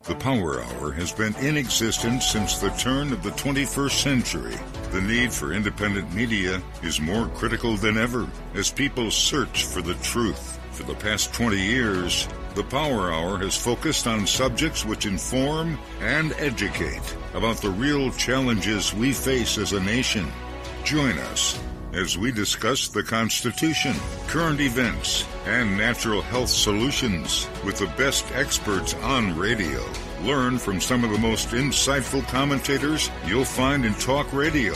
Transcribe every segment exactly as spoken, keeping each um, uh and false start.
The Power Hour has been in existence since the turn of the twenty-first century. The need for independent media is more critical than ever as people search for the truth. For the past twenty years, the Power Hour has focused on subjects which inform and educate about the real challenges we face as a nation. Join us as we discuss the Constitution, current events, and natural health solutions with the best experts on radio. Learn from some of the most insightful commentators you'll find in talk radio.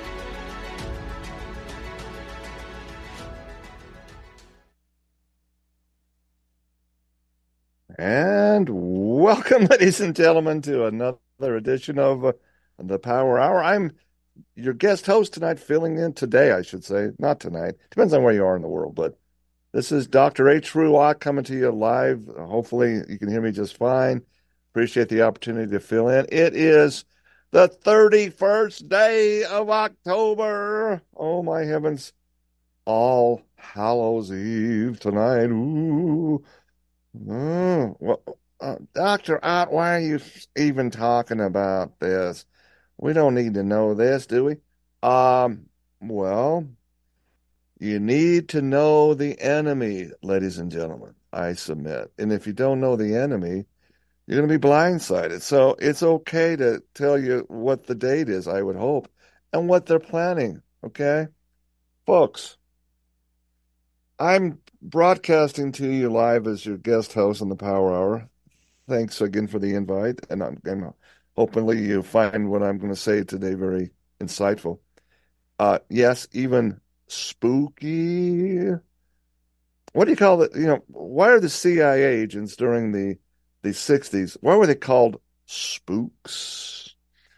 And welcome, ladies and gentlemen, to another edition of uh, the Power Hour. I'm your guest host tonight, filling in today, I should say. Not tonight. Depends on where you are in the world, but this is Doctor H. Ruach coming to you live. Hopefully you can hear me just fine. Appreciate the opportunity to fill in. It is the thirty-first day of October. Oh, my heavens. All Hallows Eve tonight. Ooh. Oh, well, uh, Doctor Ott, why are you even talking about this? We don't need to know this, do we? Um, well, you need to know the enemy, ladies and gentlemen, I submit. And if you don't know the enemy, you're going to be blindsided. So it's okay to tell you what the date is, I would hope, and what they're planning, okay? Folks, I'm broadcasting to you live as your guest host on the Power Hour. Thanks again for the invite, and I'm, I'm hopefully you find what I'm going to say today very insightful. Uh, yes, even spooky. What do you call it? You know, why are the C I A agents during the the sixties, why were they called spooks?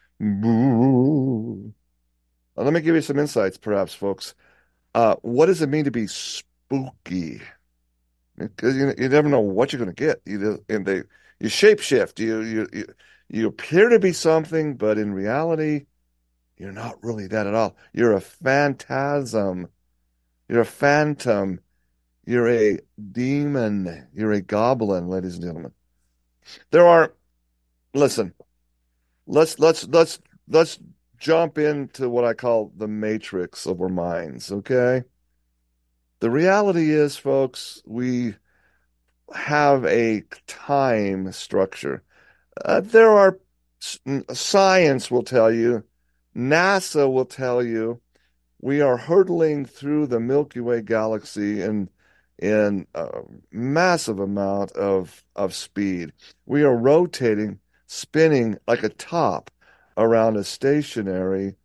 Boo. Now, let me give you some insights, perhaps, folks. Uh, what does it mean to be spooky? Because you, you never know what you're going to get. You and they you shapeshift. You you you you appear to be something, but in reality, you're not really that at all. You're a phantasm. You're a phantom. You're a demon. You're a goblin, ladies and gentlemen. There are, listen, let's let's let's let's jump into what I call the matrix of our minds, okay? The reality is, folks, we have a time structure. Uh, there are, science will tell you, NASA will tell you, we are hurtling through the Milky Way galaxy in in a massive amount of of speed. We are rotating, spinning like a top around a stationary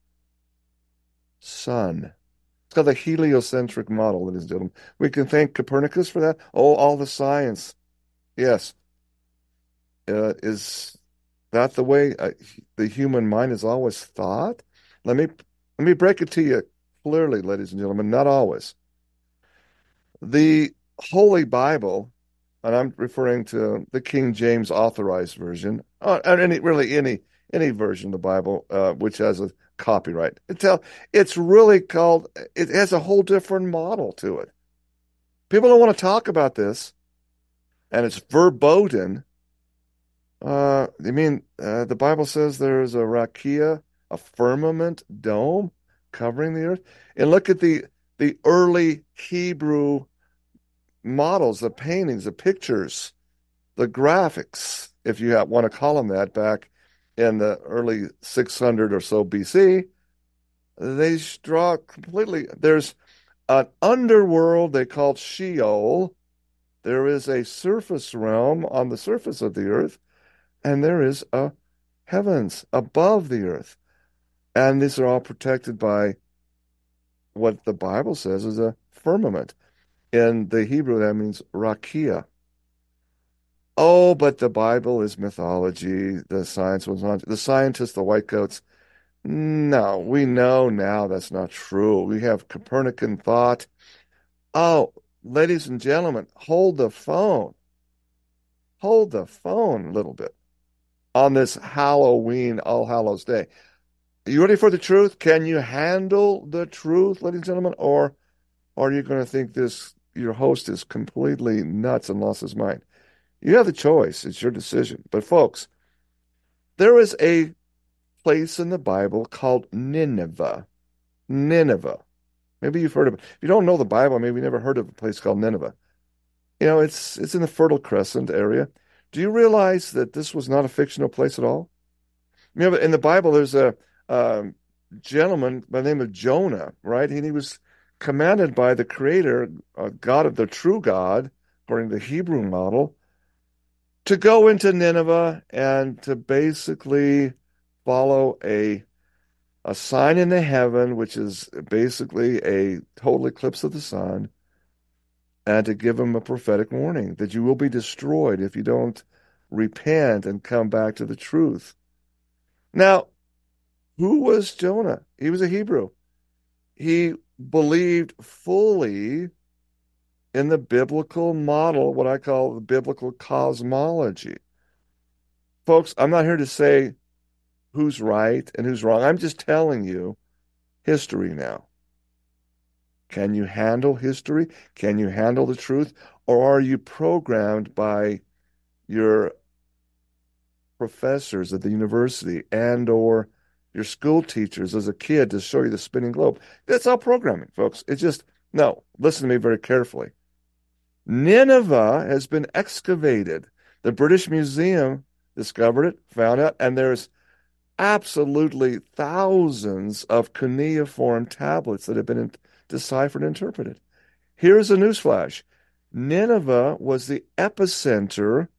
sun. It's called the heliocentric model, ladies and gentlemen. We can thank Copernicus for that. Oh, all the science. Yes. Uh, is that the way uh, the human mind has always thought? Let me let me break it to you clearly, ladies and gentlemen. Not always. The Holy Bible, and I'm referring to the King James Authorized Version, or any really any any version of the Bible uh, which has a copyright. It's, it's really called, it has a whole different model to it. People don't want to talk about this, and it's verboten. Uh, I mean, uh, the Bible says there is a rakia, a firmament dome covering the earth. And look at the the early Hebrew models, the paintings, the pictures, the graphics, if you want to call them that, back in the early six hundred or so B C, they draw completely. There's an underworld they call Sheol. There is a surface realm on the surface of the earth, and there is a heavens above the earth. And these are all protected by what the Bible says is a firmament. In the Hebrew, that means rakia. Oh, but the Bible is mythology. The science was on the scientists, the white coats. No, we know now that's not true. We have Copernican thought. Oh, ladies and gentlemen, hold the phone. Hold the phone a little bit on this Halloween, All Hallows Day. Are you ready for the truth? Can you handle the truth, ladies and gentlemen? Or are you going to think this, your host is completely nuts and lost his mind? You have the choice. It's your decision. But folks, There is a place in the Bible called Nineveh. Nineveh. Maybe you've heard of it. If you don't know the Bible, maybe you never heard of a place called Nineveh. You know, it's it's in the Fertile Crescent area. Do you realize that this was not a fictional place at all? You know, in the Bible, there's a um, gentleman by the name of Jonah, right? And he was commanded by the Creator, uh, God of the true God, according to the Hebrew model, to go into Nineveh and to basically follow a a sign in the heaven, which is basically a total eclipse of the sun, and to give him a prophetic warning that you will be destroyed if you don't repent and come back to the truth. Now, who was Jonah? He was a Hebrew. He believed fully in the biblical model, what I call the biblical cosmology. Folks, I'm not here to say who's right and who's wrong. I'm just telling you history now. Can you handle history? Can you handle the truth? Or are you programmed by your professors at the university and or your school teachers as a kid to show you the spinning globe? That's all programming, folks. It's just, no, listen to me very carefully. Nineveh has been excavated. The British Museum discovered it, found out, and there's absolutely thousands of cuneiform tablets that have been deciphered and interpreted. Here's a newsflash. Nineveh was the epicenter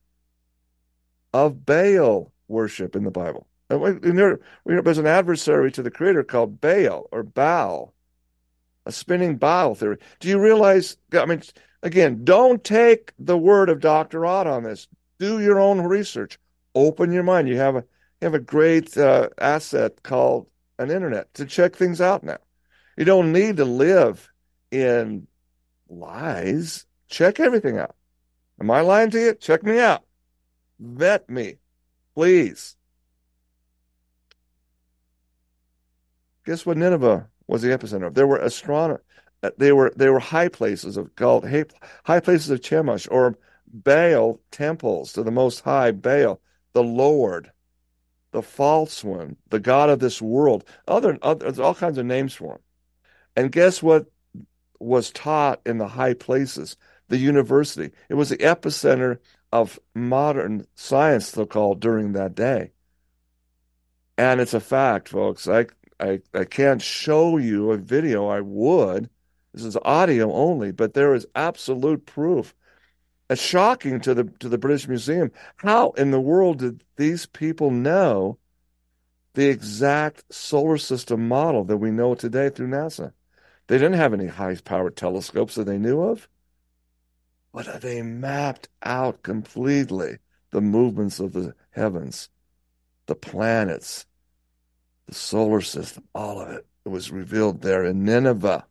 of Baal worship in the Bible. There's an adversary to the Creator called Baal or Baal, a spinning Baal theory. Do you realize, I mean, again, don't take the word of Doctor Ott on this. Do your own research. Open your mind. You have a you have a great uh, asset called an internet to check things out now. You don't need to live in lies. Check everything out. Am I lying to you? Check me out. Vet me, please. Guess what Nineveh was the epicenter of? There were astronomers. They were they were high places of called high places of Chemosh or Baal temples to the Most High Baal, the Lord, the false one, the God of this world. Other, other there's all kinds of names for him. And guess what was taught in the high places? The university. It was the epicenter of modern science, so-called, during that day. And it's a fact, folks. I, I, I can't show you a video. I would. This is audio only, but there is absolute proof. It's shocking to the to the British Museum. How in the world did these people know the exact solar system model that we know today through NASA? They didn't have any high-powered telescopes that they knew of, but they mapped out completely the movements of the heavens, the planets, the solar system, all of it. It was revealed there in Nineveh.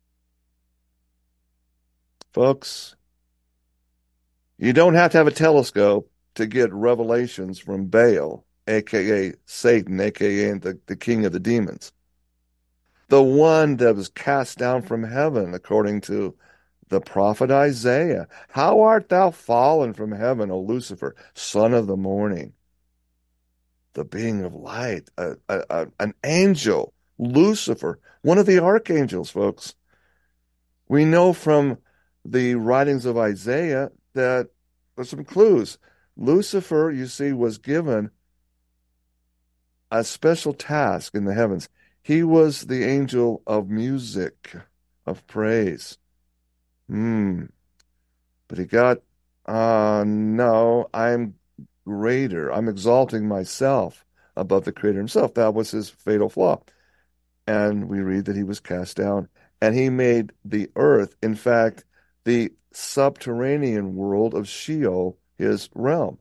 Folks, you don't have to have a telescope to get revelations from Baal, a k a. Satan, a k a the, the king of the demons. The one that was cast down from heaven, according to the prophet Isaiah. How art thou fallen from heaven, O Lucifer, son of the morning? The being of light, a, a, a, an angel, Lucifer, one of the archangels, folks. We know from the writings of Isaiah that there's some clues. Lucifer, you see, was given a special task in the heavens. He was the angel of music, of praise. Hmm. But he got, uh, no, I'm greater. I'm exalting myself above the Creator himself. That was his fatal flaw. And we read that he was cast down. And he made the earth, in fact, the subterranean world of Sheol, his realm.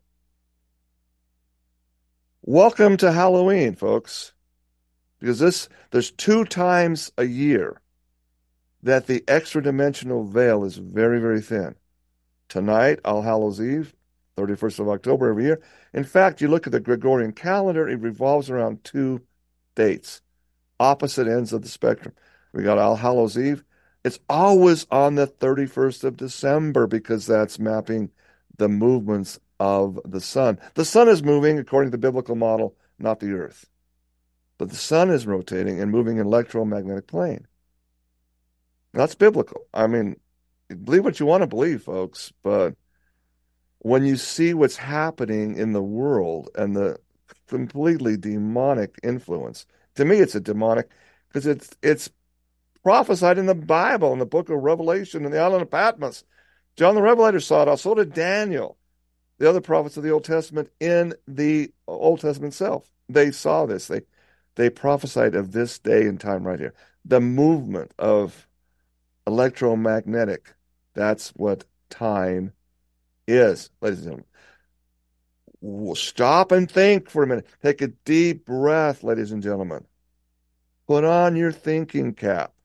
Welcome to Halloween, folks. Because this, there's two times a year that the extra-dimensional veil is very, very thin. Tonight, All Hallows Eve, thirty-first of October every year. In fact, you look at the Gregorian calendar, it revolves around two dates, opposite ends of the spectrum. We got All Hallows Eve. It's always on the thirty-first of December because that's mapping the movements of the sun. The sun is moving according to the biblical model, not the earth. But the sun is rotating and moving in electromagnetic plane. That's biblical. I mean, believe what you want to believe, folks, but when you see what's happening in the world and the completely demonic influence, to me it's a demonic because it's it's prophesied in the Bible, in the book of Revelation, in the island of Patmos. John the Revelator saw it all. So did Daniel, the other prophets of the Old Testament in the Old Testament itself. They saw this. They they prophesied of this day and time right here. The movement of electromagnetic. That's what time is, ladies and gentlemen. We'll stop and think for a minute. Take a deep breath, ladies and gentlemen. Put on your thinking cap.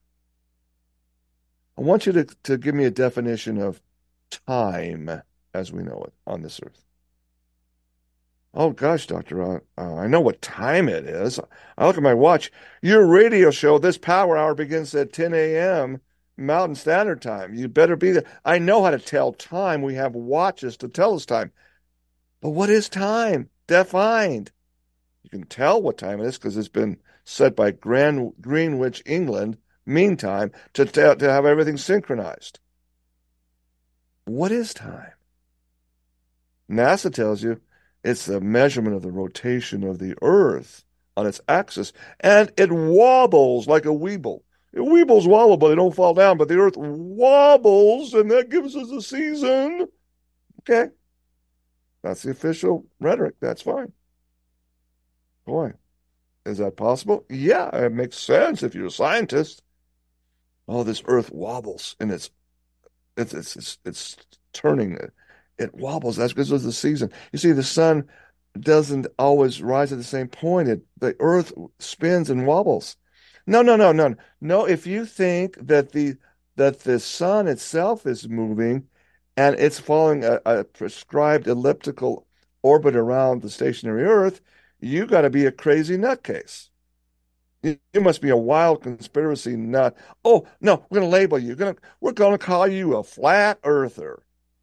I want you to, to give me a definition of time as we know it on this earth. Oh, gosh, Doctor, uh, uh, I know what time it is. I look at my watch. Your radio show, this power hour begins at ten a.m. Mountain Standard Time. You better be there. I know how to tell time. We have watches to tell us time. But what is time? Defined. You can tell what time it is because it's been set by Grand, Greenwich, England, meantime, to, to, to have everything synchronized. What is time? NASA tells you it's the measurement of the rotation of the Earth on its axis, and it wobbles like a weeble. It weebles wobble, but they don't fall down, but the Earth wobbles, and that gives us a season. Okay. That's the official rhetoric. That's fine. Boy, is that possible? Yeah, it makes sense if you're a scientist. Oh, this Earth wobbles, and it's it's it's it's, it's turning. It, it wobbles. That's because of the season. You see, the sun doesn't always rise at the same point. It, the Earth spins and wobbles. No, no, no, no, no. If you think that the that the sun itself is moving and it's following a, a prescribed elliptical orbit around the stationary Earth, you got to be a crazy nutcase. You, you must be a wild conspiracy nut. Oh no, we're going to label you. We're going to we're going to call you a flat earther.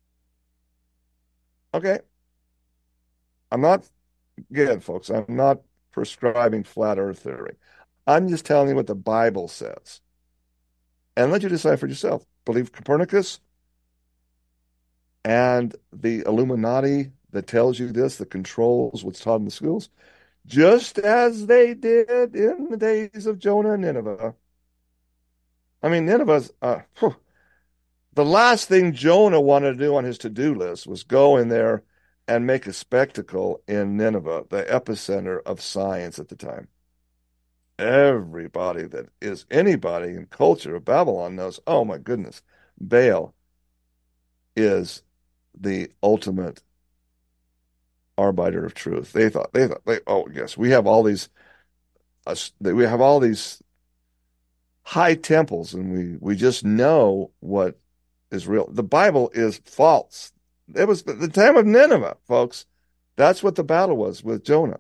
Okay. I'm not, again, folks, I'm not prescribing flat earth theory. I'm just telling you what the Bible says. And let you decide for yourself. Believe Copernicus and the Illuminati that tells you this, that controls what's taught in the schools, just as they did in the days of Jonah and Nineveh. I mean, Nineveh's, uh, whew, the last thing Jonah wanted to do on his to-do list was go in there and make a spectacle in Nineveh, the epicenter of science at the time. Everybody that is anybody in culture of Babylon knows, oh my goodness, Baal is the ultimate arbiter of truth. They thought, they thought, they, oh yes, we have all these, uh, we have all these high temples, and we we just know what is real. The Bible is false. It was the time of Nineveh, folks. That's what the battle was with Jonah.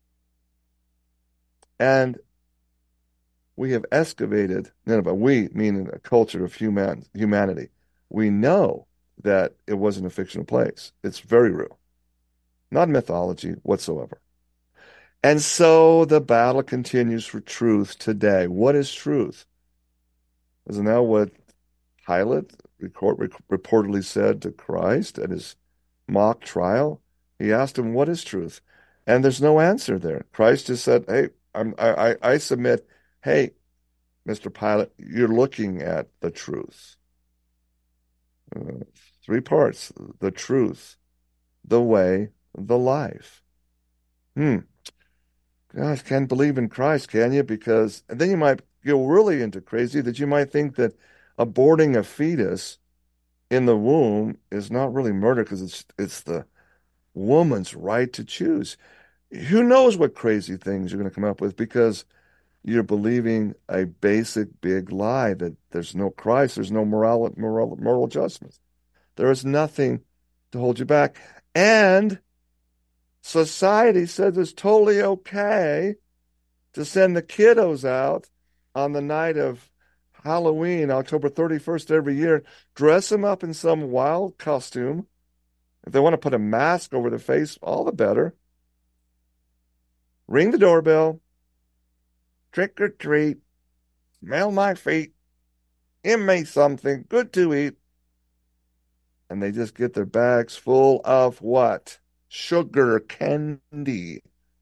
And we have excavated Nineveh. We, meaning a culture of human humanity. We know that it wasn't a fictional place. It's very real. Not mythology whatsoever. And so the battle continues for truth today. What is truth? Isn't that what Pilate record, reportedly said to Christ at his mock trial? He asked him, what is truth? And there's no answer there. Christ just said, hey, I'm, I, I submit, hey, Mister Pilate, you're looking at the truth. Uh, three parts, the truth, the way, the life. Hmm. Gosh, can't believe in Christ, can you? Because and then you might go really into crazy that you might think that aborting a fetus in the womb is not really murder because it's it's the woman's right to choose. Who knows what crazy things you're going to come up with because you're believing a basic big lie that there's no Christ, there's no moral, moral, moral justice. There is nothing to hold you back. And society says it's totally okay to send the kiddos out on the night of Halloween, October thirty-first every year, dress them up in some wild costume, If they want to put a mask over their face, all the better. Ring the doorbell, trick or treat, smell my feet, give me something good to eat. And they just get their bags full of what? Sugar candy.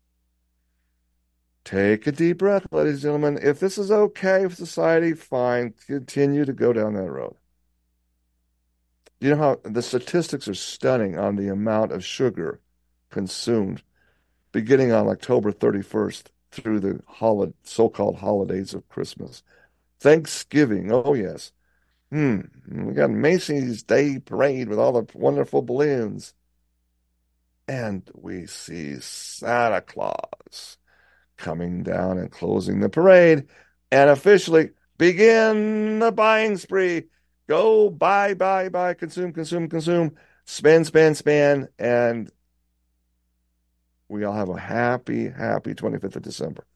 Take a deep breath, ladies and gentlemen. If this is okay with society, fine. Continue to go down that road. You know how the statistics are stunning on the amount of sugar consumed beginning on October thirty-first through the holiday, so-called holidays of Christmas. Thanksgiving, oh yes. Hmm. We got Macy's Day Parade with all the wonderful balloons. And we see Santa Claus coming down and closing the parade and officially begin the buying spree. Go buy, buy, buy, consume, consume, consume, spend, spend, spend, and we all have a happy, happy twenty-fifth of December.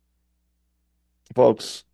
Folks,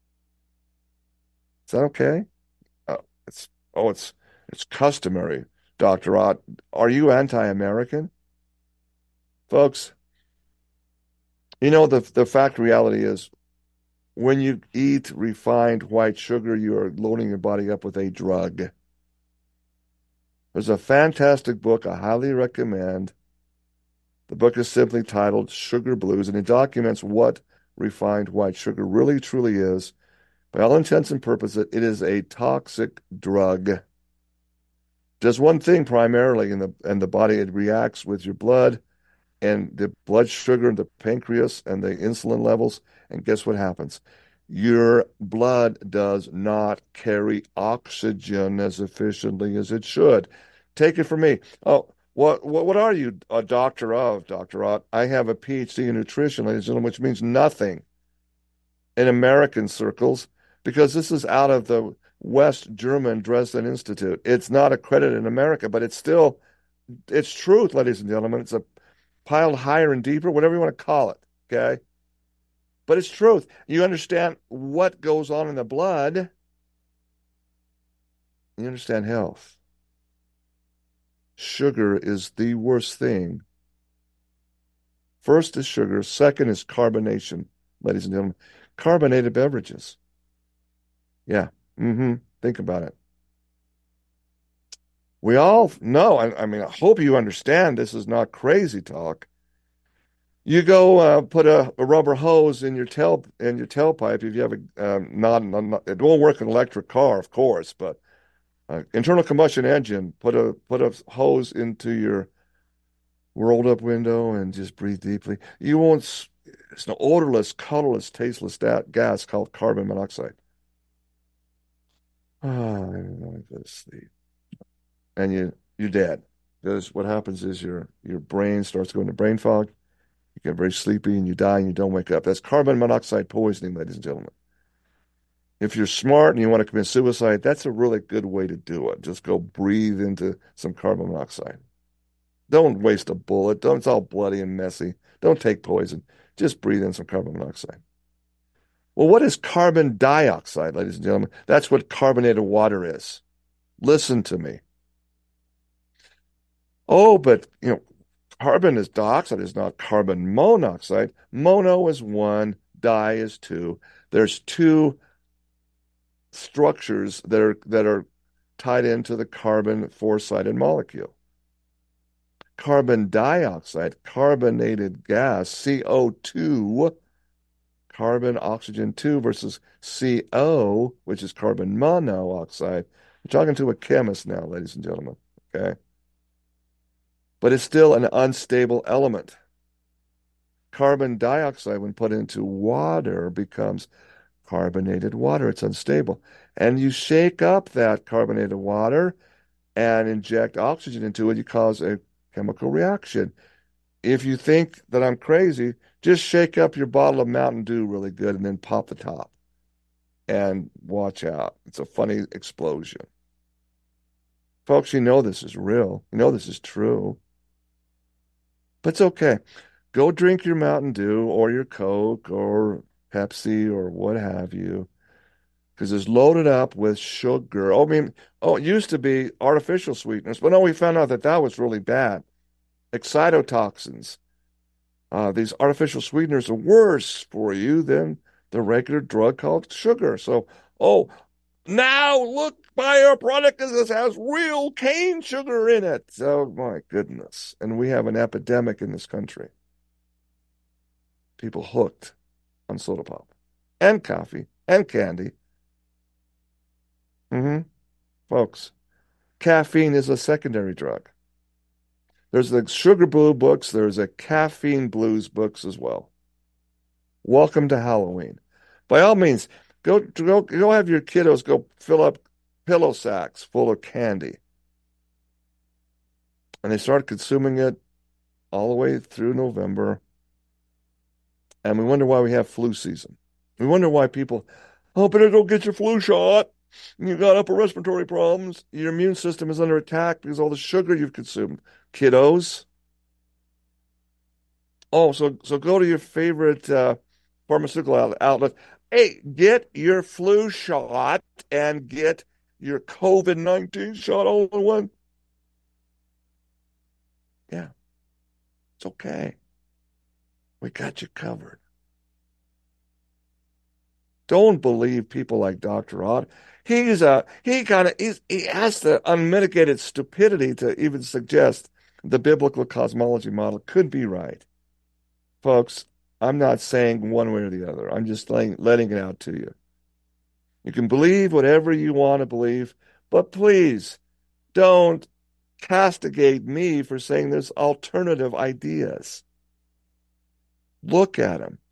is that okay? Oh, it's oh, it's it's customary, Doctor Ott. Are you anti-American? Folks, you know the the fact reality is when you eat refined white sugar, you are loading your body up with a drug. There's a fantastic book I highly recommend. The book is simply titled Sugar Blues, and it documents what refined white sugar really truly is. By all intents and purposes, it is a toxic drug. Does one thing primarily in the in the body. It reacts with your blood and the blood sugar and the pancreas and the insulin levels. And guess what happens? Your blood does not carry oxygen as efficiently as it should. Take it from me. Oh, what what what are you a doctor of, Doctor Ott? I have a P H D in nutrition, ladies and gentlemen, which means nothing in American circles because this is out of the West German Dresden Institute. It's not accredited in America, but it's still it's truth, ladies and gentlemen. It's a piled higher and deeper, whatever you want to call it, okay? But it's truth. You understand what goes on in the blood. You understand health. Sugar is the worst thing. First is sugar. Second is carbonation, ladies and gentlemen. Carbonated beverages. Yeah. Mm-hmm. Think about it. We all know, I, I mean, I hope you understand this is not crazy talk. You go uh, put a, a rubber hose in your tail in your tailpipe if you have a um, not, not it won't work in an electric car, of course, but uh, internal combustion engine. Put a put a hose into your rolled up window and just breathe deeply. You won't. It's an odorless, colorless, tasteless gas called carbon monoxide. Oh, I'm going to go to sleep, and you you're dead. Because what happens is your your brain starts going to brain fog. You get very sleepy and you die and you don't wake up. That's carbon monoxide poisoning, ladies and gentlemen. If you're smart and you want to commit suicide, that's a really good way to do it. Just go breathe into some carbon monoxide. Don't waste a bullet. Don't, it's all bloody and messy. Don't take poison. Just breathe in some carbon monoxide. Well, what is carbon dioxide, ladies and gentlemen? That's what carbonated water is. Listen to me. Oh, but, you know, carbon is dioxide is not carbon monoxide. Mono is one, di is two. There's two structures that are that are tied into the carbon four-sided molecule. Carbon dioxide, carbonated gas, C O two, carbon oxygen two versus C O, which is carbon monoxide. We're talking to a chemist now, ladies and gentlemen. Okay. But it's still an unstable element. Carbon dioxide, when put into water, becomes carbonated water. It's unstable. And you shake up that carbonated water and inject oxygen into it, you cause a chemical reaction. If you think that I'm crazy, just shake up your bottle of Mountain Dew really good and then pop the top. And watch out. It's a funny explosion. Folks, you know this is real. You know this is true. But it's okay. Go drink your Mountain Dew or your Coke or Pepsi or what have you. because it's loaded up with sugar. Oh, I mean, oh, it used to be artificial sweeteners, but no, we found out that that was really bad. Excitotoxins. Uh, these artificial sweeteners are worse for you than the regular drug called sugar. So, oh, now look, buy our product because this has real cane sugar in it. Oh, my goodness. And we have an epidemic in this country. People hooked on soda pop and coffee and candy. Mm-hmm. Folks, caffeine is a secondary drug. There's the Sugar Blue books. There's a Caffeine Blues books as well. Welcome to Halloween. By all means, go go go have your kiddos go fill up pillow sacks full of candy. And they start consuming it all the way through November. And we wonder why we have flu season. We wonder why people, oh, better go get your flu shot. You got upper respiratory problems. Your immune system is under attack because of all the sugar you've consumed. Kiddos. Oh, so so go to your favorite uh, pharmaceutical outlet. Hey, get your flu shot and get your COVID nineteen shot all in one. Yeah, it's okay. We got you covered. Don't believe people like Doctor Odd. He's a he kind of he's he has the unmitigated stupidity to even suggest the biblical cosmology model could be right. Folks, I'm not saying one way or the other. I'm just letting, letting it out to you. You can believe whatever you want to believe, but please don't castigate me for saying there's alternative ideas. Look at them.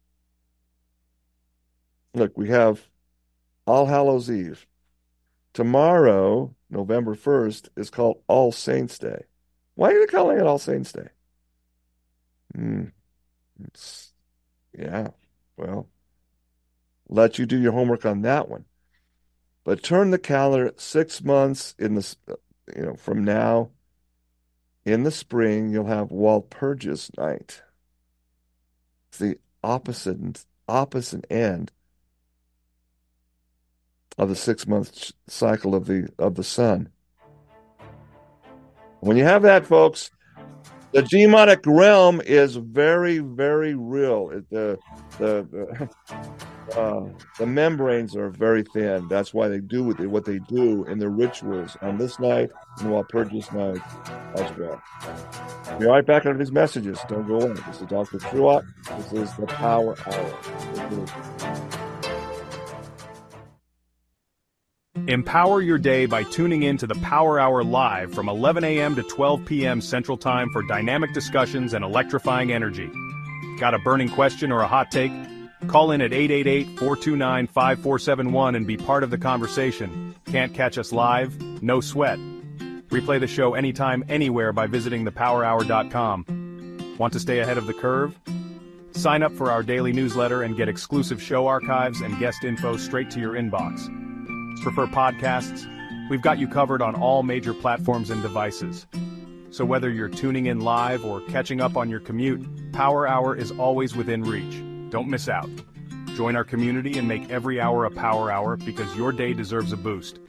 Look, we have All Hallows Eve. Tomorrow, November first, is called All Saints Day. Why are you calling it All Saints Day? Hmm. It's, yeah, well, let you do your homework on that one. But turn the calendar six months in the, you know, from now, in the spring, you'll have Walpurgis Night. It's the opposite, opposite end of the six-month cycle of the of the sun. When you have that, folks, the demonic realm is very, very real. It, the the the, uh, the membranes are very thin. That's why they do what they, what they do in their rituals on this night and Walpurgis Night as well. We'll be right back after these messages. Don't go away. This is Doctor Truatt. This is the Power Hour. Empower your day by tuning in to the Power Hour live from eleven a.m. to twelve p.m. Central Time for dynamic discussions and electrifying energy. Got a burning question or a hot take? Call in at eight eight eight, four two nine, five four seven one and be part of the conversation. Can't catch us live? No sweat. Replay the show anytime, anywhere by visiting the power hour dot com. Want to stay ahead of the curve? Sign up for our daily newsletter and get exclusive show archives and guest info straight to your inbox. Prefer podcasts? We've got you covered on all major platforms and devices. So whether you're tuning in live or catching up on your commute, Power Hour is always within reach. Don't miss out. Join our community and make every hour a Power Hour because your day deserves a boost.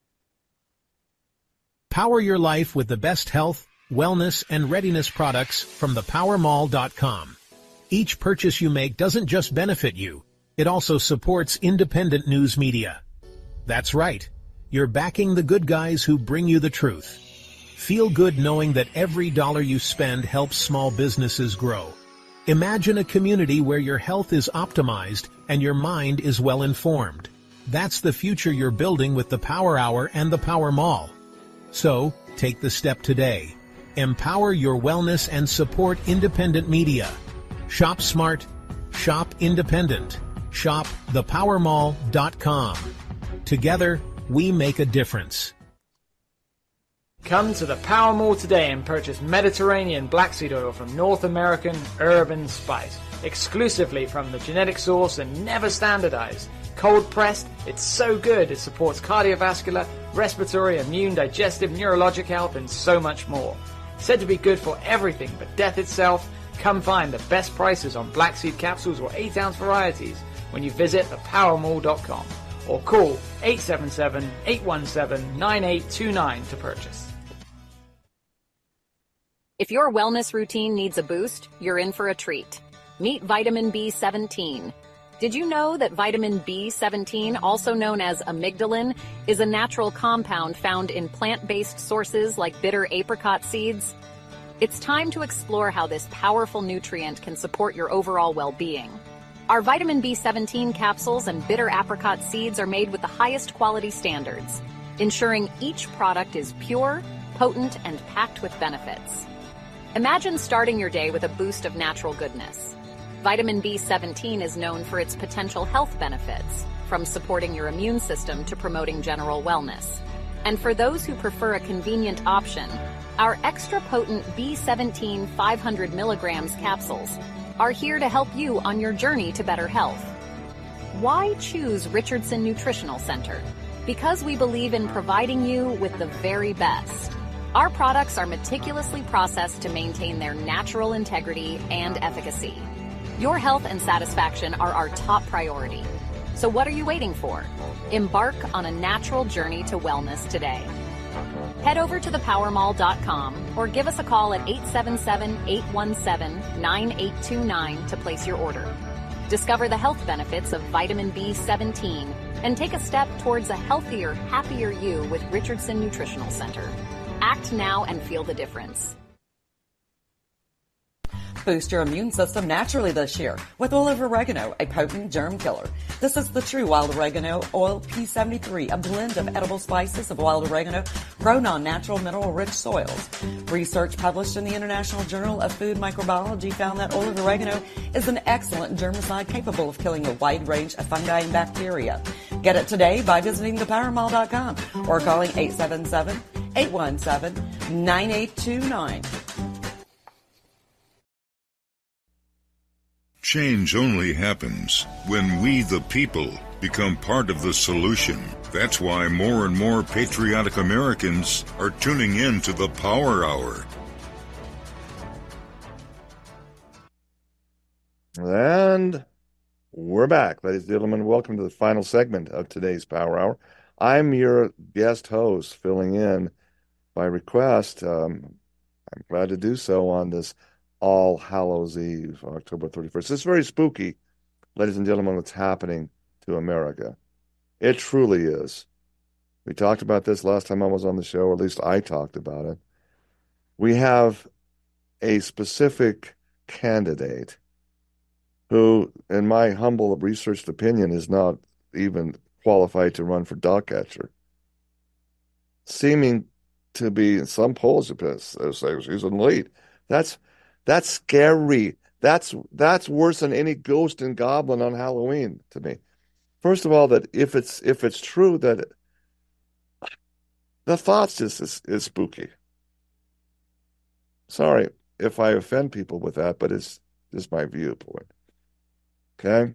Power your life with the best health, wellness, and readiness products from the power mall dot com. Each purchase you make doesn't just benefit you, it also supports independent news media. That's right. You're backing the good guys who bring you the truth. Feel good knowing that every dollar you spend helps small businesses grow. Imagine a community where your health is optimized and your mind is well informed. That's the future you're building with the Power Hour and the Power Mall. So, take the step today. Empower your wellness and support independent media. Shop smart. Shop independent. Shop the power mall dot com. Together, we make a difference. Come to the Power Mall today and purchase Mediterranean black seed oil from North American Urban Spice, exclusively from the genetic source and never standardized. Cold pressed, it's so good it supports cardiovascular, respiratory, immune, digestive, neurologic health, and so much more. Said to be good for everything but death itself, come find the best prices on black seed capsules or eight ounce varieties when you visit the power mall dot com. or call eight seven seven, eight one seven, nine eight two nine to purchase. If your wellness routine needs a boost, you're in for a treat. Meet vitamin B seventeen. Did you know that vitamin B seventeen, also known as amygdalin, is a natural compound found in plant-based sources like bitter apricot seeds? It's time to explore how this powerful nutrient can support your overall well-being. Our vitamin B seventeen capsules and bitter apricot seeds are made with the highest quality standards, ensuring each product is pure, potent, and packed with benefits. Imagine starting your day with a boost of natural goodness. Vitamin B seventeen is known for its potential health benefits, from supporting your immune system to promoting general wellness. And for those who prefer a convenient option, our extra potent B seventeen five hundred milligrams capsules are here to help you on your journey to better health. Why choose Richardson Nutritional Center? Because we believe in providing you with the very best. Our products are meticulously processed to maintain their natural integrity and efficacy. Your health and satisfaction are our top priority. So what are you waiting for? Embark on a natural journey to wellness today. Head over to the power mall dot com or give us a call at eight seven seven, eight one seven, nine eight two nine to place your order. Discover the health benefits of vitamin B seventeen and take a step towards a healthier, happier you with Richardson Nutritional Center. Act now and feel the difference. Boost your immune system naturally this year with oil of oregano, a potent germ killer. This is the true wild oregano oil P seventy-three, a blend of edible spices of wild oregano grown on natural mineral-rich soils. Research published in the International Journal of Food Microbiology found that oil of oregano is an excellent germicide capable of killing a wide range of fungi and bacteria. Get it today by visiting the power mall dot com or calling eight seven seven, eight one seven, nine eight two nine. Change only happens when we, the people, become part of the solution. That's why more and more patriotic Americans are tuning in to the Power Hour. And we're back, ladies and gentlemen. Welcome to the final segment of today's Power Hour. I'm your guest host, filling in by request. Um, I'm glad to do so on this All Hallows Eve, October thirty-first. It's very spooky, ladies and gentlemen, what's happening to America. It truly is. We talked about this last time I was on the show, or at least I talked about it. We have a specific candidate who, in my humble researched opinion, is not even qualified to run for dog catcher, seeming to be, in some polls, say she's in the lead. That's That's scary. That's that's worse than any ghost and goblin on Halloween to me. First of all, that if it's if it's true that it, the thoughts just is, is spooky. Sorry if I offend people with that, but it's just my viewpoint. Okay.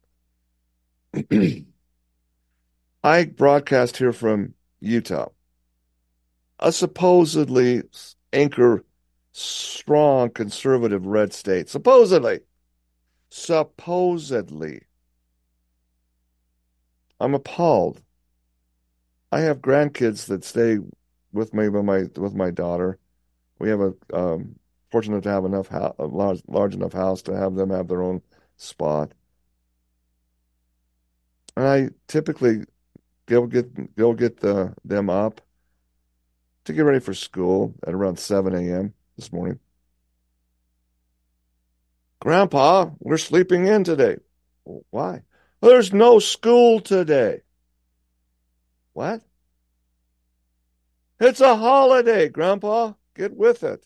I broadcast here from Utah, a supposedly anchor strong conservative red state. Supposedly. Supposedly. I'm appalled. I have grandkids that stay with me with my with my daughter. We have a um, fortunate to have enough ho- a large large enough house to have them have their own spot. And I typically go get go get the them up to get ready for school at around seven a.m. this morning. Grandpa, we're sleeping in today. Why? There's no school today. What? It's a holiday, Grandpa. Get with it.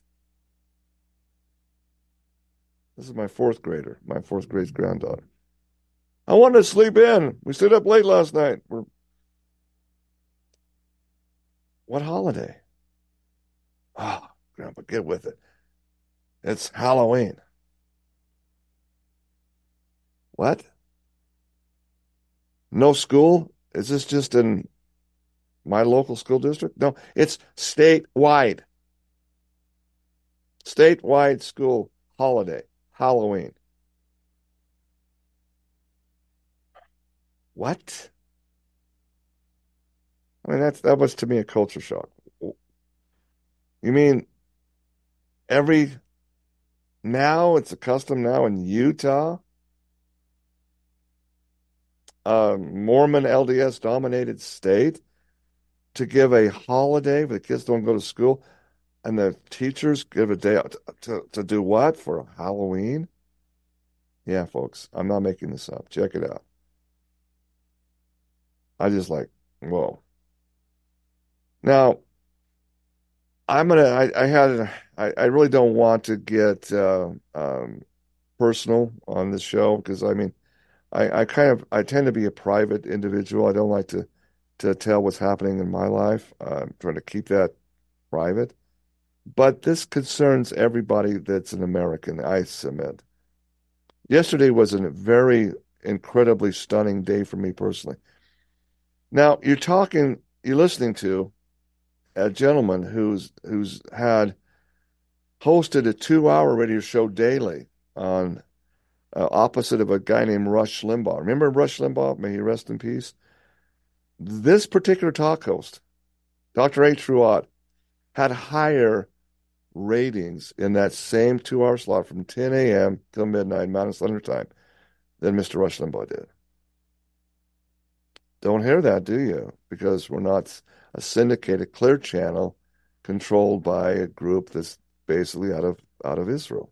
This is my fourth grader, my fourth grade granddaughter. I wanted to sleep in. We stayed up late last night. We're... What holiday? Ah. Oh, Grandpa, get with it. It's Halloween. What? No school? Is this just in my local school district? No, it's statewide. Statewide school holiday, Halloween. What? I mean, that's that was to me a culture shock. You mean every now it's a custom now in Utah, a Mormon L D S dominated state, to give a holiday where the kids don't go to school and the teachers give a day out to, to, to do what for Halloween? Yeah, folks, I'm not making this up. Check it out. I just like, whoa. Now, I'm gonna. I, I had. I, I really don't want to get uh, um, personal on this show because I mean, I, I kind of. I tend to be a private individual. I don't like to to tell what's happening in my life. Uh, I'm trying to keep that private. But this concerns everybody that's an American, I submit. Yesterday was a very incredibly stunning day for me personally. Now, you're talking, you're listening to a gentleman who's who's had hosted a two-hour radio show daily on uh, opposite of a guy named Rush Limbaugh. Remember Rush Limbaugh? May he rest in peace. This particular talk host, Doctor A. Truott, had higher ratings in that same two-hour slot from ten a.m. till midnight Mountain Standard Time than Mister Rush Limbaugh did. Don't hear that, do you? Because we're not a syndicated clear channel controlled by a group that's basically out of out of Israel.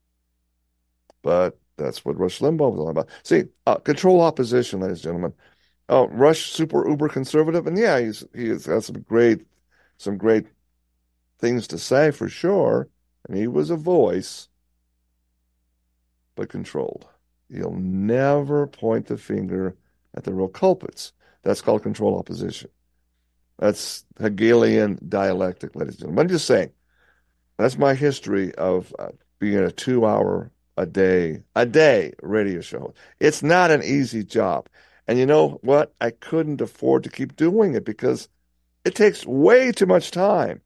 But that's what Rush Limbaugh was all about. See, uh, control opposition, ladies and gentlemen. Oh, Rush super uber conservative, and yeah, he's he's got some great some great things to say for sure, and he was a voice, but controlled. You'll never point the finger at the real culprits. That's called control opposition. That's Hegelian dialectic, ladies and gentlemen. I'm just saying, that's my history of uh, being a two-hour a day, a day radio show. It's not an easy job. And you know what? I couldn't afford to keep doing it because it takes way too much time.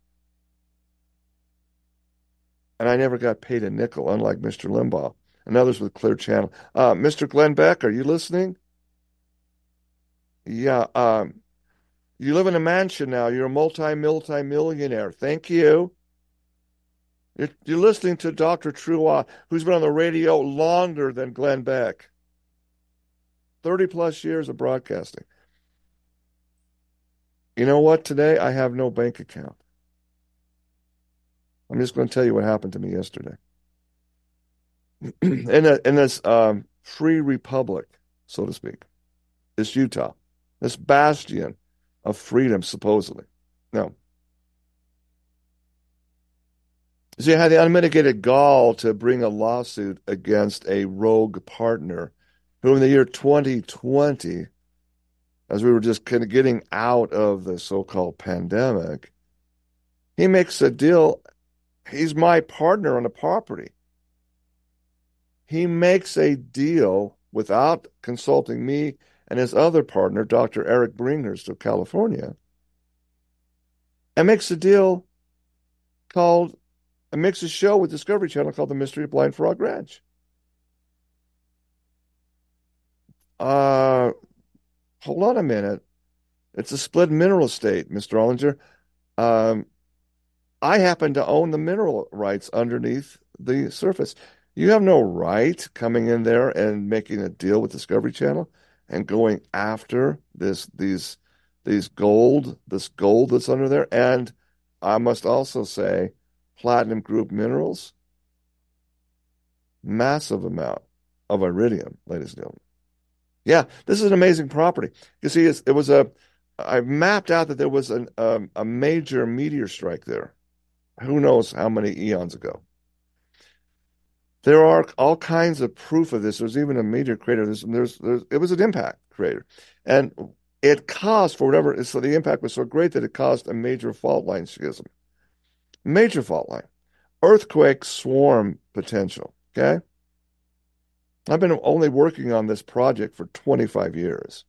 And I never got paid a nickel, unlike Mister Limbaugh and others with Clear Channel. Uh, Mister Glenn Beck, are you listening? Yeah. Um, you live in a mansion now. You're a multi-multi-millionaire. Thank you. You're, you're listening to Doctor Truott, who's been on the radio longer than Glenn Beck. thirty plus years of broadcasting. You know what? Today, I have no bank account. I'm just going to tell you what happened to me yesterday. in, a, in this um, free republic, so to speak, this Utah, this bastion of freedom, supposedly. No. See, I had the unmitigated gall to bring a lawsuit against a rogue partner who in the year twenty twenty, as we were just kind of getting out of the so-called pandemic, he makes a deal. He's my partner on the property. He makes a deal without consulting me and his other partner, Doctor Eric Bringhurst of California, and makes a deal called, and makes a show with Discovery Channel called The Mystery of Blind Frog Ranch. Uh, hold on a minute. It's a split mineral estate, Mister Ollinger. Um, I happen to own the mineral rights underneath the surface. You have no right coming in there and making a deal with Discovery Channel and going after this these these gold, this gold that's under there. And I must also say, Platinum Group Minerals, massive amount of iridium, ladies and gentlemen. Yeah, this is an amazing property. You see, it's, it was a, I mapped out that there was an, um, a major meteor strike there. Who knows how many eons ago. There are all kinds of proof of this. There's even a meteor crater. There's, there's, there's, it was an impact crater. And it caused, for whatever, so the impact was so great that it caused a major fault line schism. Major fault line. Earthquake swarm potential, okay? I've been only working on this project for twenty-five years.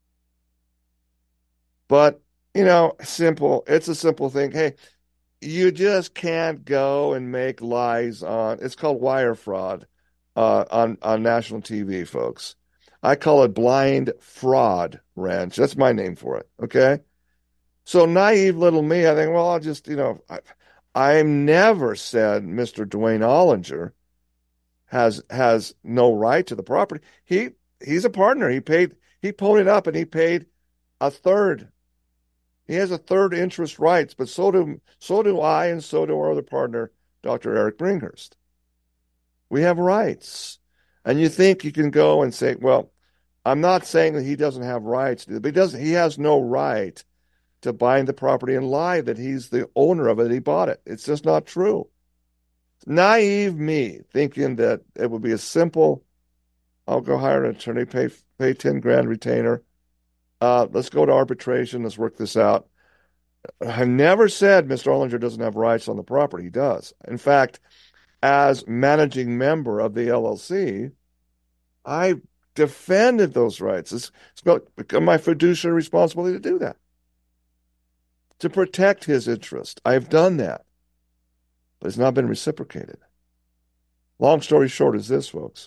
But, you know, simple, it's a simple thing. Hey, you just can't go and make lies on, it's called wire fraud uh, on, on national T V, folks. I call it Blind Fraud Ranch. That's my name for it, okay? So naive little me, I think, well, I'll just, you know, I, I've never said Mister Dwayne Ollinger has has no right to the property. He he's a partner. He paid he ponied up and he paid a third. He has a third interest rights, but so do so do I and so do our other partner, Doctor Eric Bringhurst. We have rights. And you think you can go and say, well, I'm not saying that he doesn't have rights, but he doesn't he has no right to buying the property and lie that he's the owner of it, he bought it. It's just not true. Naive me thinking that it would be a simple, I'll go hire an attorney, pay pay ten grand retainer. Uh, let's go to arbitration. Let's work this out. I never said Mister Ollinger doesn't have rights on the property. He does. In fact, as managing member of the L L C, I defended those rights. It's, it's become my fiduciary responsibility to do that, to protect his interest. I've done that, but it's not been reciprocated. Long story short is this, folks.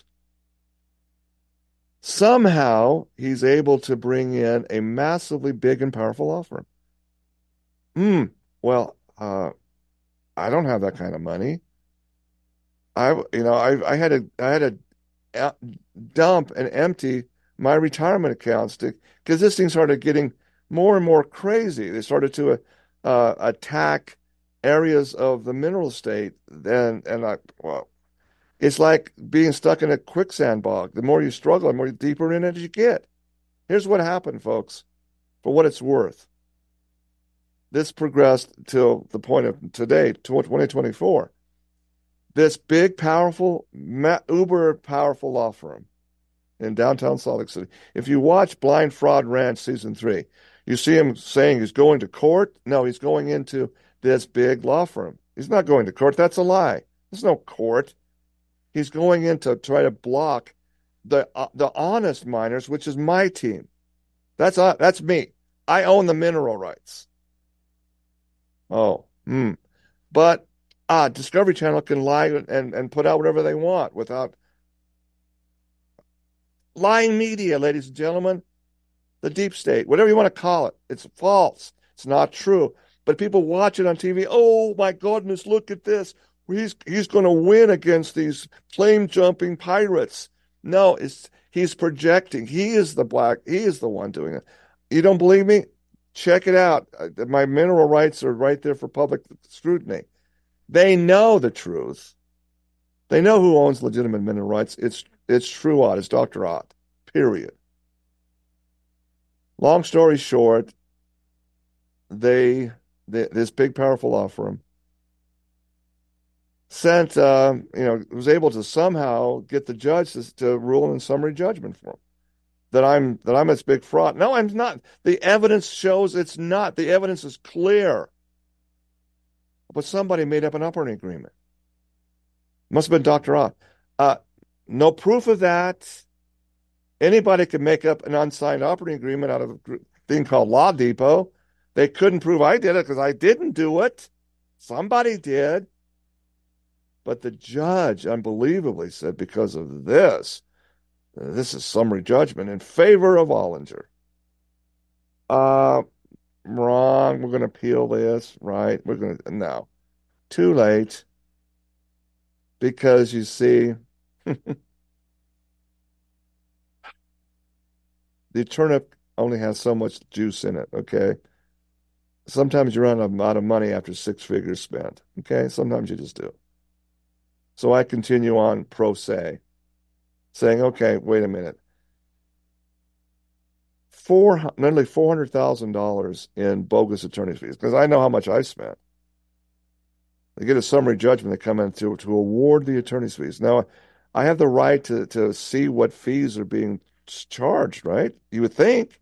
Somehow he's able to bring in a massively big and powerful law firm. Hmm. Well, uh, I don't have that kind of money. I, you know, I, I had to, I had to dump and empty my retirement accounts to, because this thing started getting more and more crazy. They started to uh, attack areas of the mineral estate, and and I, well, it's like being stuck in a quicksand bog. The more you struggle, the more deeper in it you get. Here's what happened, folks, for what it's worth. This progressed till the point of today, twenty twenty-four. This big, powerful, uber powerful law firm in downtown Salt Lake City. If you watch Blind Fraud Ranch season three, you see him saying he's going to court. No, he's going into this big law firm. He's not going to court. That's a lie. There's no court. He's going in to try to block the uh, the honest miners, which is my team. That's uh, that's me. I own the mineral rights. Oh, hmm. But ah, Discovery Channel can lie and, and put out whatever they want without lying media, ladies and gentlemen. The deep state, whatever you want to call it, it's false. It's not true. But people watch it on T V. Oh my goodness, look at this. He's he's going to win against these flame jumping pirates. No, it's he's projecting. He is the black. He is the one doing it. You don't believe me? Check it out. My mineral rights are right there for public scrutiny. They know the truth. They know who owns legitimate mineral rights. It's it's True Ott. It's Doctor Ott. Period. Long story short, they, they this big powerful law firm sent, uh, you know, was able to somehow get the judge to, to rule in summary judgment for him that I'm that I'm this big fraud. No, I'm not. The evidence shows it's not. The evidence is clear. But somebody made up an operating agreement. Must have been Doctor Ott. Uh, no proof of that. Anybody could make up an unsigned operating agreement out of a thing called Law Depot. They couldn't prove I did it because I didn't do it. Somebody did. But the judge unbelievably said, because of this, this is summary judgment in favor of Ollinger. Uh, wrong. We're going to appeal this, right? We're going to, no. Too late. Because you see, the turnip only has so much juice in it, okay? Sometimes you run out of money after six figures spent, okay? Sometimes you just do. So I continue on pro se, saying, okay, wait a minute. Four, nearly four hundred thousand dollars in bogus attorney's fees, because I know how much I spent. They get a summary judgment, they come in to, to award the attorney's fees. Now, I have the right to, to see what fees are being charged, right? You would think.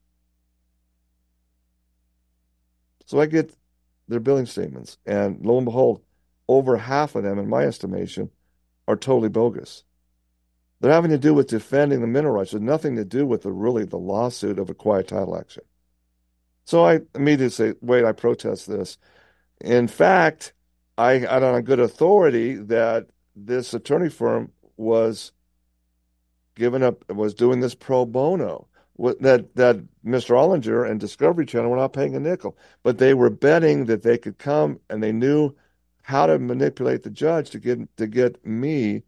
So I get their billing statements, and lo and behold, over half of them, in my estimation, are totally bogus. They're having to do with defending the mineral rights. There's nothing to do with the really the lawsuit of a quiet title action. So I immediately say, wait, I protest this. In fact, I got on a good authority that this attorney firm was given up, was doing this pro bono. that that Mister Ollinger and Discovery Channel were not paying a nickel, but they were betting that they could come, and they knew how to manipulate the judge to get to get me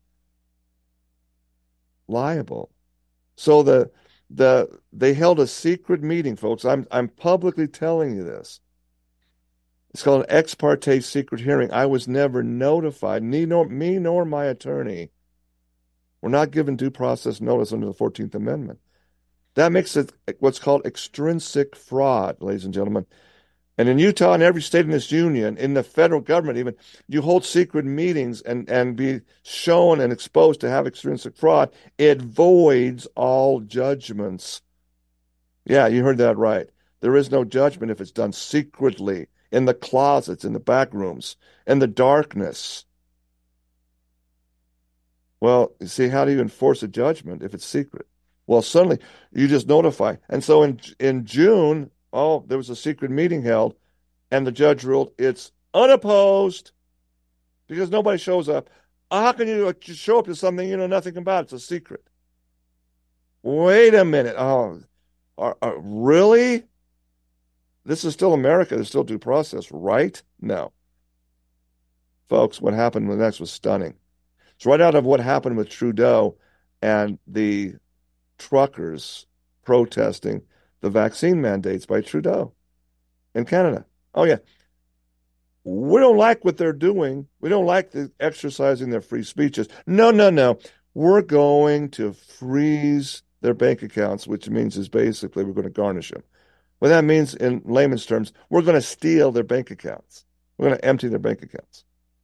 liable. So the the they held a secret meeting, folks. I'm I'm publicly telling you this. It's called an ex parte secret hearing. I was never notified. Me nor me nor my attorney were not given due process notice under the fourteenth Amendment. That makes it what's called extrinsic fraud, ladies and gentlemen. And in Utah and every state in this union, in the federal government even, you hold secret meetings and, and be shown and exposed to have extrinsic fraud. It voids all judgments. Yeah, you heard that right. There is no judgment if it's done secretly, in the closets, in the back rooms, in the darkness. Well, you see, how do you enforce a judgment if it's secret? Well, suddenly you just notify. And so in in June, oh, there was a secret meeting held, and the judge ruled it's unopposed because nobody shows up. How can you show up to something you know nothing about? It's a secret. Wait a minute. Oh, are, are, really? This is still America. There's still due process, right? No. Folks, what happened next was stunning. It's right out of what happened with Trudeau and the truckers protesting the vaccine mandates by Trudeau in Canada. Oh, yeah. We don't like what they're doing. We don't like the exercising their free speeches. No, no, no. We're going to freeze their bank accounts, which means is basically we're going to garnish them. What that means in layman's terms, we're going to steal their bank accounts. We're going to empty their bank accounts.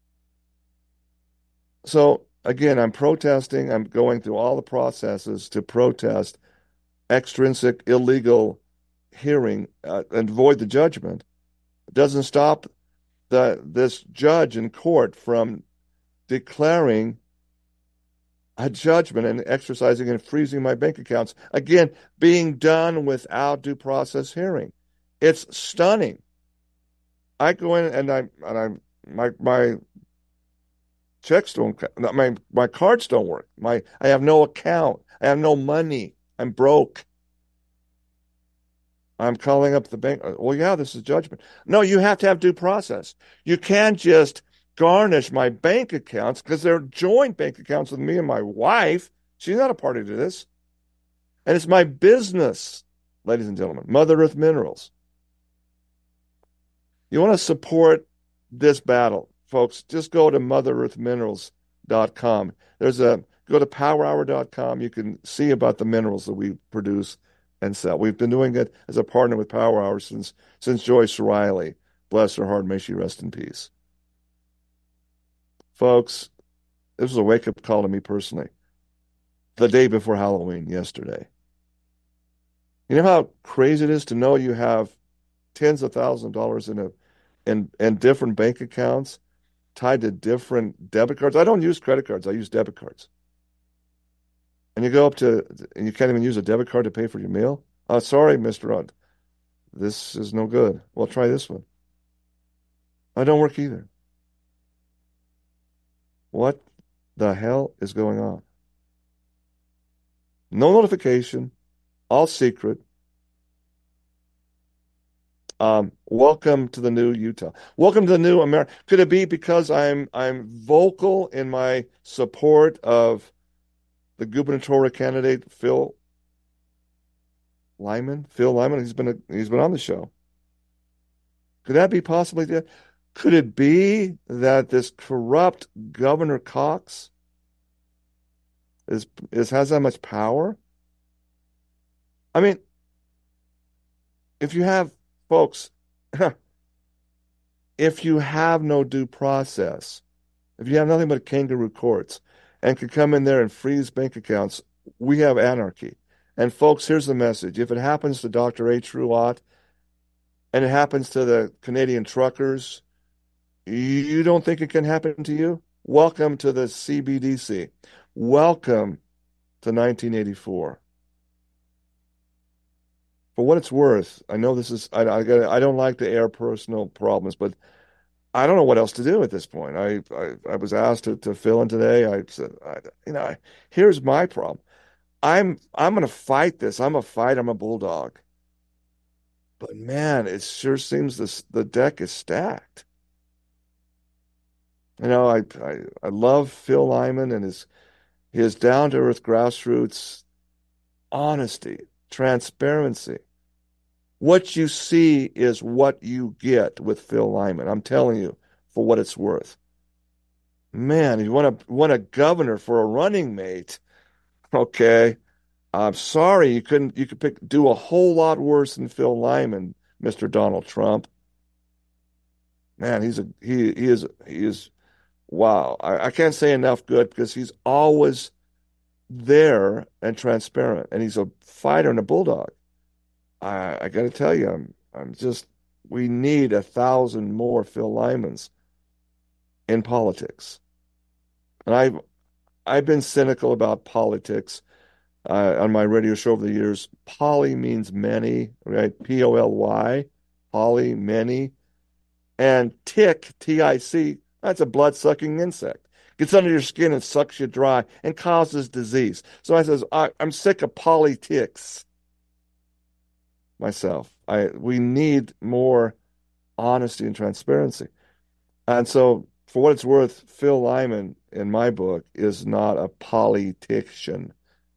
So, again, I'm protesting. I'm going through all the processes to protest extrinsic illegal hearing uh, and void the judgment. It doesn't stop the this judge in court from declaring a judgment and exercising and freezing my bank accounts. Again, being done without due process hearing. It's stunning. I go in and I and I my my checks don't my my cards don't work. My I have no account. I have no money. I'm broke. I'm calling up the bank. Well, yeah, this is judgment. No, you have to have due process. You can't just garnish my bank accounts because they're joint bank accounts with me and my wife. She's not a party to this. And it's my business, ladies and gentlemen, Mother Earth Minerals. You want to support this battle, folks, just go to mother earth minerals dot com. There's a go to power hour dot com. You can see about the minerals that we produce and sell. We've been doing it as a partner with Power Hour since since Joyce Riley, bless her heart, may she rest in peace. Folks, this was a wake-up call to me personally. The day before Halloween, yesterday. You know how crazy it is to know you have tens of thousands of dollars in a in in different bank accounts tied to different debit cards. I don't use credit cards. I use debit cards. And you go up to, and you can't even use a debit card to pay for your meal? Oh, sorry, Mister Rudd. This is no good. Well, try this one. I don't work either. What the hell is going on? No notification, all secret. Um, welcome to the new Utah. Welcome to the new America. Could it be because I'm I'm vocal in my support of the gubernatorial candidate Phil Lyman? Phil Lyman. He's been a, he's been on the show. Could that be possibly that? Could it be that this corrupt Governor Cox is is has that much power? I mean, if you have folks, if you have no due process, if you have nothing but kangaroo courts and can come in there and freeze bank accounts, we have anarchy. And folks, here's the message. If it happens to Doctor A. Truott and it happens to the Canadian truckers, you don't think it can happen to you? Welcome to the C B D C. Welcome to nineteen eighty-four. For what it's worth, I know this is, I, I, I don't like to air personal problems, but I don't know what else to do at this point. I I, I was asked to, to fill in today. I said, I, you know, I, here's my problem. I'm I'm gonna fight this. I'm a fight. I'm a bulldog. But man, it sure seems this the deck is stacked. You know, I I, I love Phil Lyman and his his down to earth grassroots honesty, transparency. What you see is what you get with Phil Lyman. I'm telling you, for what it's worth. Man, if you want a want a governor for a running mate, okay. I'm sorry you couldn't you could pick do a whole lot worse than Phil Lyman, Mister Donald Trump. Man, he's a he he is he is wow. I, I can't say enough good because he's always there and transparent, and he's a fighter and a bulldog. I I got to tell you, I'm I'm just we need a thousand more Phil Lymans in politics, and I've I've been cynical about politics uh, on my radio show over the years. Poly means many, right? P O L Y, poly, many, and tick, T I C. That's a blood-sucking insect. Gets under your skin and sucks you dry and causes disease. So I says, I, I'm sick of politics. Myself, I we need more honesty and transparency. And so, for what it's worth, Phil Lyman, in my book, is not a politician.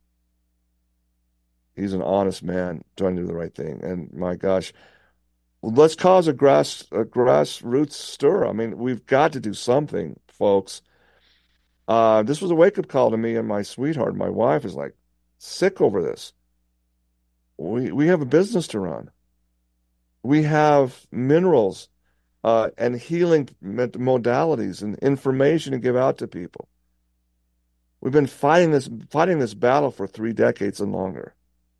He's an honest man trying to do the right thing. And my gosh, let's cause a grass a grassroots stir. I mean, we've got to do something, folks. Uh, this was a wake-up call to me, and my sweetheart, my wife, is like sick over this. We we have a business to run. We have minerals uh, and healing modalities and information to give out to people. We've been fighting this fighting this battle for three decades and longer.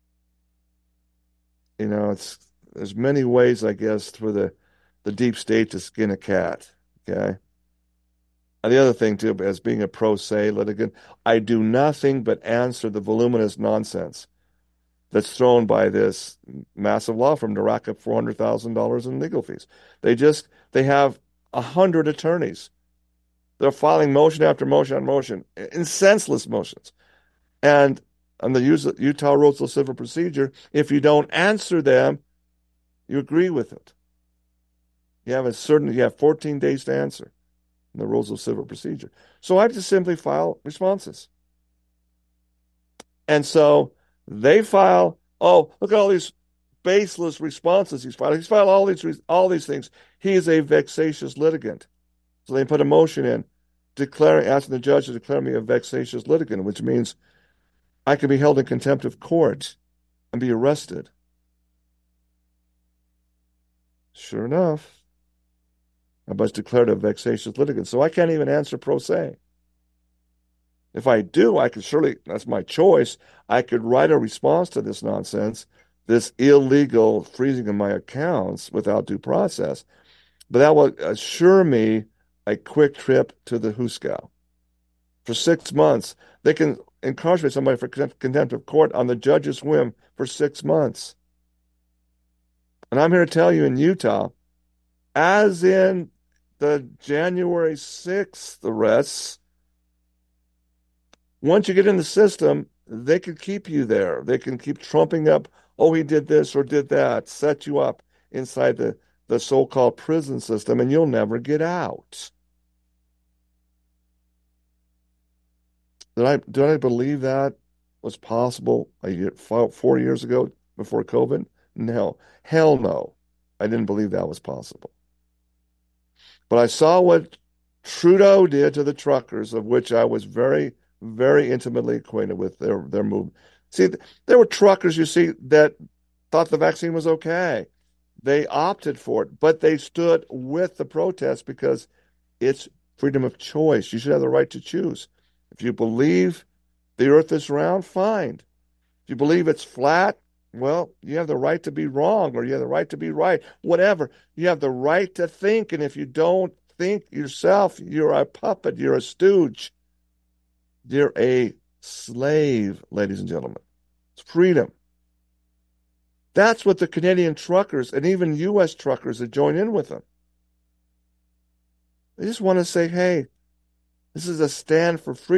You know, it's there's many ways, I guess, for the the deep state to skin a cat. Okay. And the other thing too, as being a pro se litigant, I do nothing but answer the voluminous nonsense that's thrown by this massive law firm to rack up four hundred thousand dollars in legal fees. They just, they have a hundred attorneys. They're filing motion after motion after motion, in senseless motions. And on the Utah Rules of Civil Procedure, if you don't answer them, you agree with it. You have a certain, you have fourteen days to answer in the Rules of Civil Procedure. So I just simply file responses. And so they file, oh, look at all these baseless responses he's filed. He's filed all these all these things. He is a vexatious litigant. So they put a motion in declaring, asking the judge to declare me a vexatious litigant, which means I can be held in contempt of court and be arrested. Sure enough, I was declared a vexatious litigant. So I can't even answer pro se. If I do, I could surely, that's my choice, I could write a response to this nonsense, this illegal freezing of my accounts without due process. But that will assure me a quick trip to the Huskow. For six months, they can incarcerate somebody for contempt of court on the judge's whim for six months. And I'm here to tell you, in Utah, as in the January sixth arrests, once you get in the system, they can keep you there. They can keep trumping up, oh, he did this or did that, set you up inside the, the so-called prison system, and you'll never get out. Did I, did I believe that was possible a year, four years ago before COVID? No. Hell no. I didn't believe that was possible. But I saw what Trudeau did to the truckers, of which I was very very intimately acquainted with their, their movement. See, there were truckers, you see, that thought the vaccine was okay. They opted for it, but they stood with the protest because it's freedom of choice. You should have the right to choose. If you believe the earth is round, fine. If you believe it's flat, well, you have the right to be wrong, or you have the right to be right. Whatever. You have the right to think, and if you don't think yourself, you're a puppet, you're a stooge. You're a slave, ladies and gentlemen. It's freedom. That's what the Canadian truckers and even U S truckers that join in with them. They just want to say, hey, this is a stand for freedom.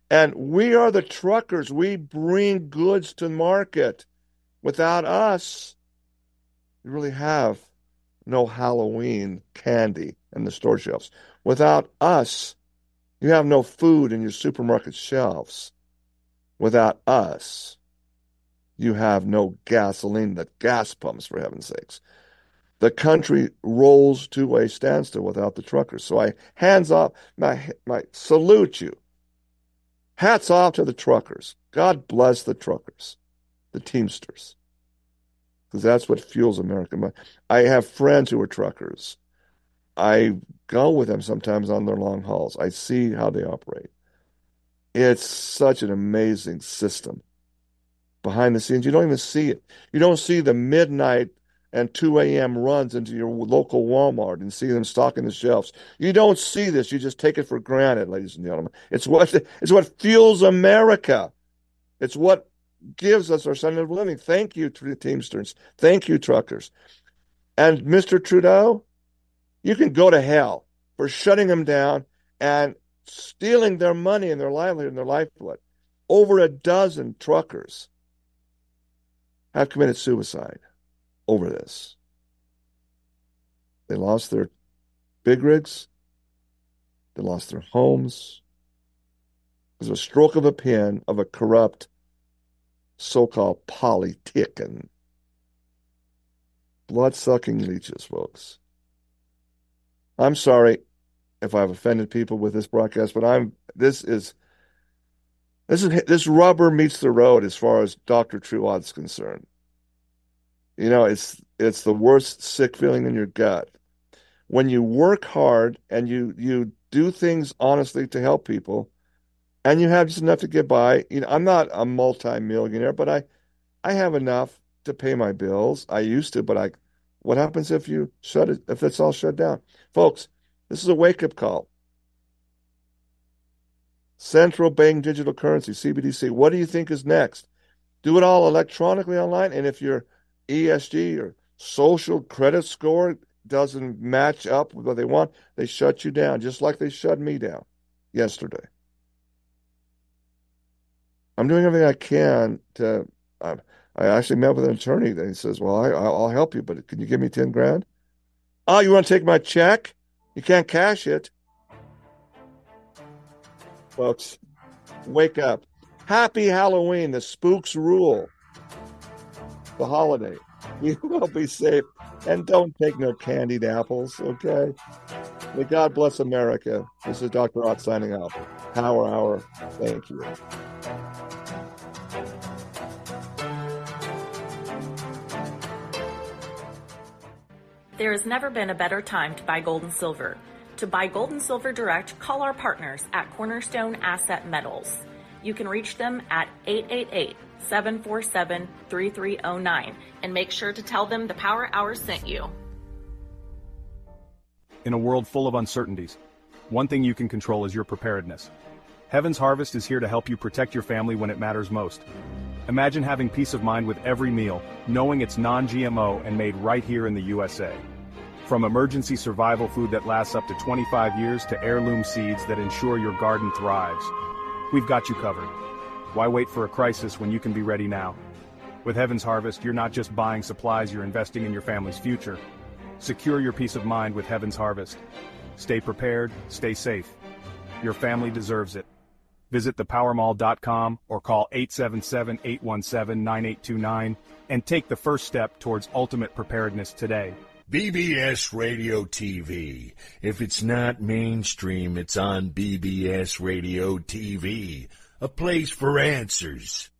And we are the truckers. We bring goods to market. Without us, you really have no Halloween candy in the store shelves. Without us, you have no food in your supermarket shelves. Without us, you have no gasoline at gas pumps, for heaven's sakes. The country rolls to a standstill without the truckers. So I hands off, my, my salute you. Hats off to the truckers. God bless the truckers, the Teamsters, because that's what fuels America. I have friends who are truckers. I go with them sometimes on their long hauls. I see how they operate. It's such an amazing system. Behind the scenes, you don't even see it. You don't see the midnight and two a.m. runs into your local Walmart and see them stocking the shelves. You don't see this. You just take it for granted, ladies and gentlemen. It's what, it's what fuels America. It's what gives us our standard of living. Thank you to the Teamsters. Thank you, truckers. And Mister Trudeau, you can go to hell for shutting them down and stealing their money and their livelihood and their lifeblood. Over a dozen truckers have committed suicide over this. They lost their big rigs. They lost their homes. It was a stroke of a pen of a corrupt so-called politicking. Blood-sucking leeches, folks. I'm sorry if I've offended people with this broadcast, but I'm this is this is this rubber meets the road as far as Doctor Truod is concerned. You know, it's it's the worst sick feeling in your gut. When you work hard and you you do things honestly to help people, and you have just enough to get by. You know, I'm not a multi-millionaire, but I I have enough to pay my bills. I used to, but I what happens if you shut it if it's all shut down? Folks, this is a wake-up call. Central bank digital currency, C B D C. What do you think is next? Do it all electronically online, and if your E S G or social credit score doesn't match up with what they want, they shut you down, just like they shut me down yesterday. I'm doing everything I can to. I, I actually met with an attorney that he says, "Well, I, I'll help you, but can you give me ten grand?" Oh, you want to take my check? You can't cash it, folks. Wake up! Happy Halloween! The spooks rule. The holiday. You will be safe. And don't take no candied apples, okay? May God bless America. This is Doctor Ott signing out. Power Hour. Thank you. There has never been a better time to buy gold and silver. To buy gold and silver direct, call our partners at Cornerstone Asset Metals. You can reach them at eight eight eight, seven four seven, three three zero nine and make sure to tell them the Power Hour sent you. In a world full of uncertainties, one thing you can control is your preparedness. Heaven's Harvest is here to help you protect your family when it matters most. Imagine having peace of mind with every meal, knowing it's non G M O and made right here in the U S A. From emergency survival food that lasts up to twenty-five years to heirloom seeds that ensure your garden thrives, we've got you covered. Why wait for a crisis when you can be ready now? With Heaven's Harvest, you're not just buying supplies, you're investing in your family's future. Secure your peace of mind with Heaven's Harvest. Stay prepared, stay safe. Your family deserves it. Visit the power mall dot com or call eight seven seven, eight one seven, nine eight two nine and take the first step towards ultimate preparedness today. B B S Radio T V. If it's not mainstream, it's on B B S Radio T V. A place for answers.